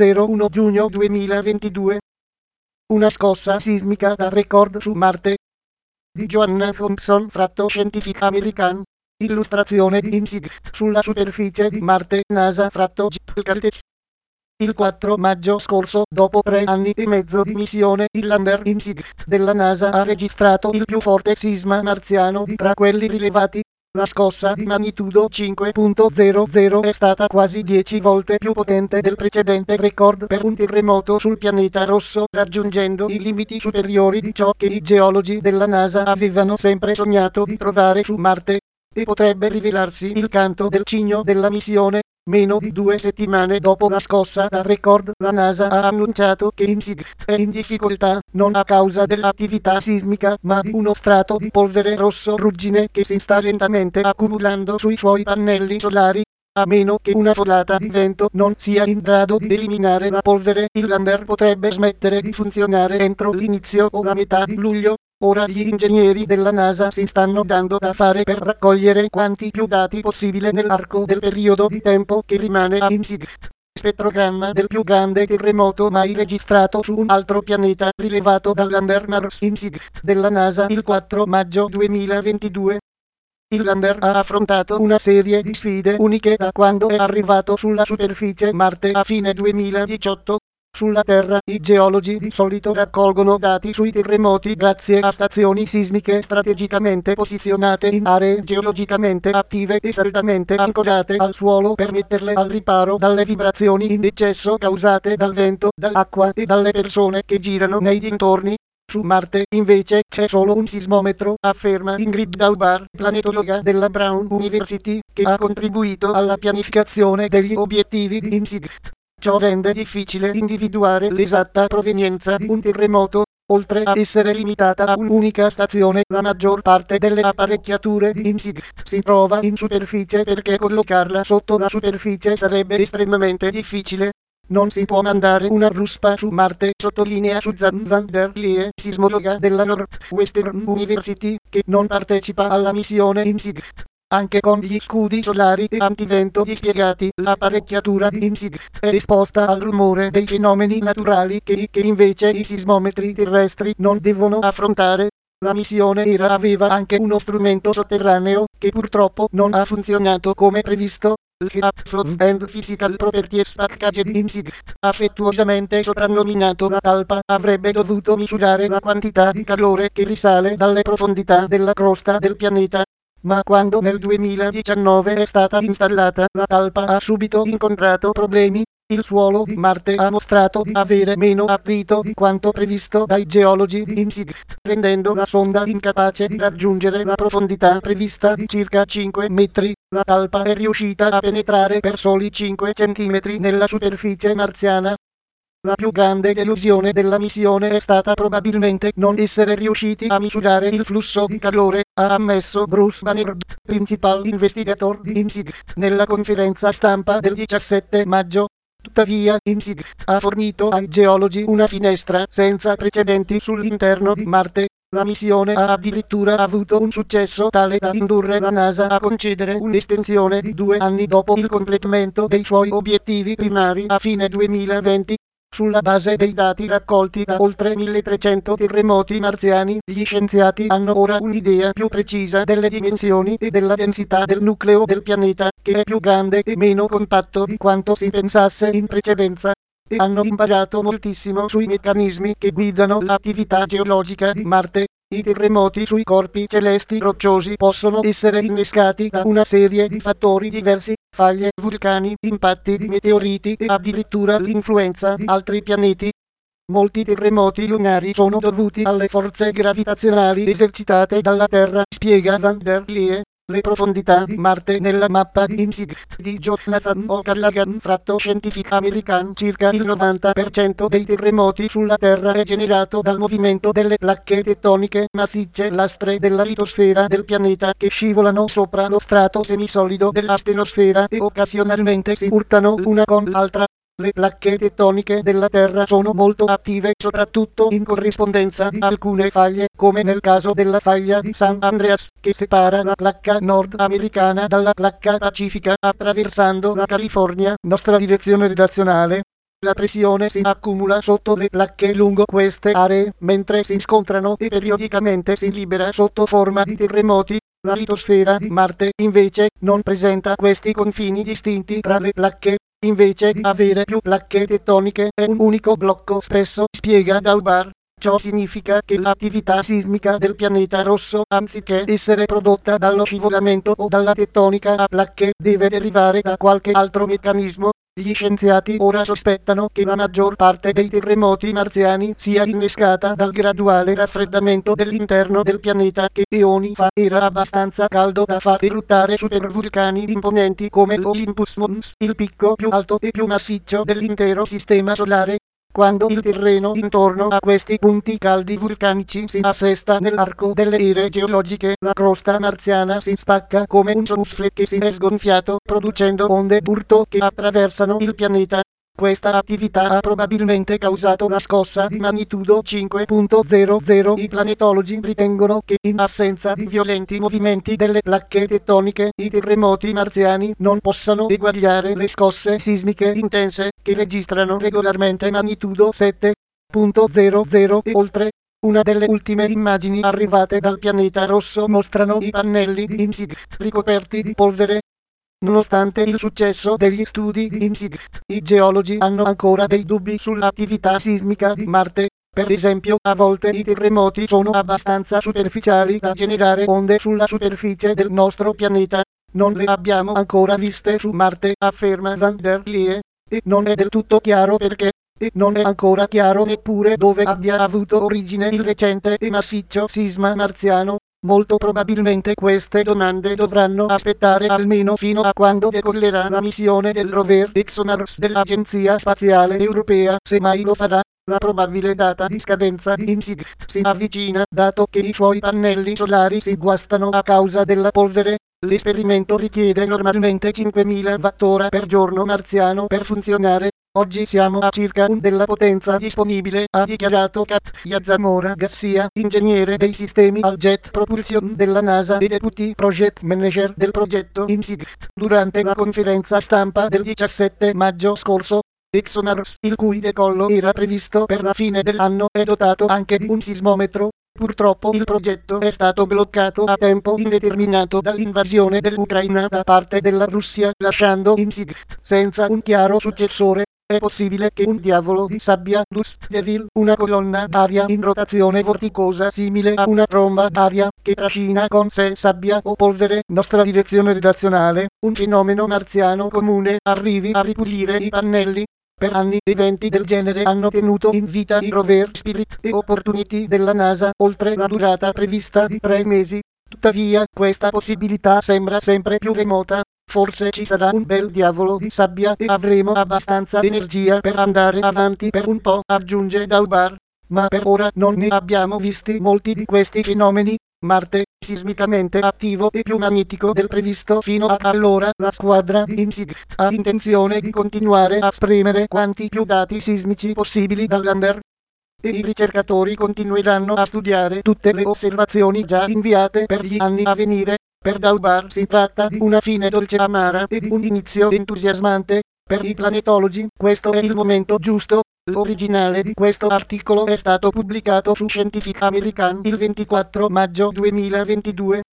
01 giugno 2022. Una scossa sismica da record su Marte. Di Joanna Thompson, fatto Scientific American. Illustrazione di Insight sulla superficie di Marte, NASA, fatto Caltech. Il 4 maggio scorso, dopo 3 anni e mezzo di missione, il lander Insight della NASA ha registrato il più forte sisma marziano di tra quelli rilevati. La scossa di magnitudo 5.00 è stata quasi 10 volte più potente del precedente record per un terremoto sul pianeta rosso, raggiungendo i limiti superiori di ciò che i geologi della NASA avevano sempre sognato di trovare su Marte. E potrebbe rivelarsi il canto del cigno della missione. Meno di 2 settimane dopo la scossa da record, la NASA ha annunciato che Insight è in difficoltà, non a causa dell'attività sismica, ma di uno strato di polvere rosso ruggine che si sta lentamente accumulando sui suoi pannelli solari. A meno che una folata di vento non sia in grado di eliminare la polvere, il lander potrebbe smettere di funzionare entro l'inizio o la metà di luglio. Ora gli ingegneri della NASA si stanno dando da fare per raccogliere quanti più dati possibile nell'arco del periodo di tempo che rimane a Insight. Spettrogramma del più grande terremoto mai registrato su un altro pianeta, rilevato dal lander Mars Insight della NASA il 4 maggio 2022. Il lander ha affrontato una serie di sfide uniche da quando è arrivato sulla superficie Marte a fine 2018. Sulla Terra, i geologi di solito raccolgono dati sui terremoti grazie a stazioni sismiche strategicamente posizionate in aree geologicamente attive e saldamente ancorate al suolo per metterle al riparo dalle vibrazioni in eccesso causate dal vento, dall'acqua e dalle persone che girano nei dintorni. Su Marte, invece, c'è solo un sismometro, afferma Ingrid Daubar, planetologa della Brown University, che ha contribuito alla pianificazione degli obiettivi di Insight. Ciò rende difficile individuare l'esatta provenienza di un terremoto. Oltre a essere limitata a un'unica stazione, la maggior parte delle apparecchiature di Insight si trova in superficie perché collocarla sotto la superficie sarebbe estremamente difficile. Non si può mandare una ruspa su Marte, sottolinea Susan van der Lee, sismologa della Northwestern University, che non partecipa alla missione Insight. Anche con gli scudi solari e antivento dispiegati, l'apparecchiatura di Insight è esposta al rumore dei fenomeni naturali che invece i sismometri terrestri non devono affrontare. La missione ERA aveva anche uno strumento sotterraneo, che purtroppo non ha funzionato come previsto. Il Flow and Physical Properties Package di Insight, affettuosamente soprannominato la talpa, avrebbe dovuto misurare la quantità di calore che risale dalle profondità della crosta del pianeta. Ma quando nel 2019 è stata installata, la talpa ha subito incontrato problemi. Il suolo di Marte ha mostrato di avere meno attrito di quanto previsto dai geologi di Insight, rendendo la sonda incapace di raggiungere la profondità prevista di circa 5 metri. La talpa è riuscita a penetrare per soli 5 centimetri nella superficie marziana. La più grande delusione della missione è stata probabilmente non essere riusciti a misurare il flusso di calore, ha ammesso Bruce Banerjee, principal investigator di Insight, nella conferenza stampa del 17 maggio. Tuttavia, Insight ha fornito ai geologi una finestra senza precedenti sull'interno di Marte. La missione ha addirittura avuto un successo tale da indurre la NASA a concedere un'estensione di 2 anni dopo il completamento dei suoi obiettivi primari a fine 2020. Sulla base dei dati raccolti da oltre 1300 terremoti marziani, gli scienziati hanno ora un'idea più precisa delle dimensioni e della densità del nucleo del pianeta, che è più grande e meno compatto di quanto si pensasse in precedenza. E hanno imparato moltissimo sui meccanismi che guidano l'attività geologica di Marte. I terremoti sui corpi celesti rocciosi possono essere innescati da una serie di fattori diversi: faglie, vulcani, impatti di meteoriti e addirittura l'influenza di altri pianeti. Molti terremoti lunari sono dovuti alle forze gravitazionali esercitate dalla Terra, spiega Van der Lee. Le profondità di Marte nella mappa di Insight di Jonathan O'Callaghan, fatto Scientific American. Circa il 90% dei terremoti sulla Terra è generato dal movimento delle placche tettoniche massicce, lastre della litosfera del pianeta, che scivolano sopra lo strato semisolido della stenosfera e occasionalmente si urtano l'una con l'altra. Le placche tettoniche della Terra sono molto attive, soprattutto in corrispondenza di alcune faglie, come nel caso della faglia di San Andreas, che separa la placca nordamericana dalla placca pacifica, attraversando la California. Nostra direzione redazionale. La pressione si accumula sotto le placche lungo queste aree, mentre si scontrano e periodicamente si libera sotto forma di terremoti. La litosfera di Marte, invece, non presenta questi confini distinti tra le placche. Invece di avere più placche tettoniche e un unico blocco spesso, spiega Daubar. Ciò significa che l'attività sismica del pianeta rosso, anziché essere prodotta dallo scivolamento o dalla tettonica a placche, deve derivare da qualche altro meccanismo. Gli scienziati ora sospettano che la maggior parte dei terremoti marziani sia innescata dal graduale raffreddamento dell'interno del pianeta che eoni fa era abbastanza caldo da far eruttare supervulcani imponenti come l'Olympus Mons, il picco più alto e più massiccio dell'intero sistema solare. Quando il terreno intorno a questi punti caldi vulcanici si assesta nell'arco delle ere geologiche, la crosta marziana si spacca come un souffle che si è sgonfiato, producendo onde d'urto che attraversano il pianeta. Questa attività ha probabilmente causato la scossa di magnitudo 5.00. I planetologi ritengono che in assenza di violenti movimenti delle placche tettoniche, i terremoti marziani non possano eguagliare le scosse sismiche intense, che registrano regolarmente magnitudo 7.00 e oltre. Una delle ultime immagini arrivate dal pianeta rosso mostrano i pannelli di InSight ricoperti di polvere. Nonostante il successo degli studi di InSight, i geologi hanno ancora dei dubbi sull'attività sismica di Marte. Per esempio, a volte i terremoti sono abbastanza superficiali da generare onde sulla superficie del nostro pianeta. Non le abbiamo ancora viste su Marte, afferma Van der Leyen, e non è del tutto chiaro perché. E non è ancora chiaro neppure dove abbia avuto origine il recente e massiccio sisma marziano. Molto probabilmente queste domande dovranno aspettare almeno fino a quando decollerà la missione del rover ExoMars dell'Agenzia Spaziale Europea, se mai lo farà. La probabile data di scadenza di InSight si avvicina, dato che i suoi pannelli solari si guastano a causa della polvere. L'esperimento richiede normalmente 5000 Wh per giorno marziano per funzionare. Oggi siamo a circa un della potenza disponibile, ha dichiarato Katja Zamora Garcia, ingegnere dei sistemi al Jet Propulsion della NASA e Deputy Project Manager del progetto InSight, durante la conferenza stampa del 17 maggio scorso. ExoMars, il cui decollo era previsto per la fine dell'anno, è dotato anche di un sismometro. Purtroppo il progetto è stato bloccato a tempo indeterminato dall'invasione dell'Ucraina da parte della Russia, lasciando InSight senza un chiaro successore. È possibile che un diavolo di sabbia, Dust Devil, una colonna d'aria in rotazione vorticosa simile a una tromba d'aria, che trascina con sé sabbia o polvere, nostra direzione redazionale, un fenomeno marziano comune, arrivi a ripulire i pannelli. Per anni eventi del genere hanno tenuto in vita i rover Spirit e Opportunity della NASA, oltre la durata prevista di 3 mesi. Tuttavia, questa possibilità sembra sempre più remota. Forse ci sarà un bel diavolo di sabbia e avremo abbastanza energia per andare avanti per un po', aggiunge Daubar. Ma per ora non ne abbiamo visti molti di questi fenomeni. Marte, sismicamente attivo e più magnetico del previsto fino ad allora, la squadra di InSight ha intenzione di continuare a spremere quanti più dati sismici possibili dal lander. E i ricercatori continueranno a studiare tutte le osservazioni già inviate per gli anni a venire. Per Daubar si tratta di una fine dolce amara e di un inizio entusiasmante. Per i planetologi, questo è il momento giusto. L'originale di questo articolo è stato pubblicato su Scientific American il 24 maggio 2022.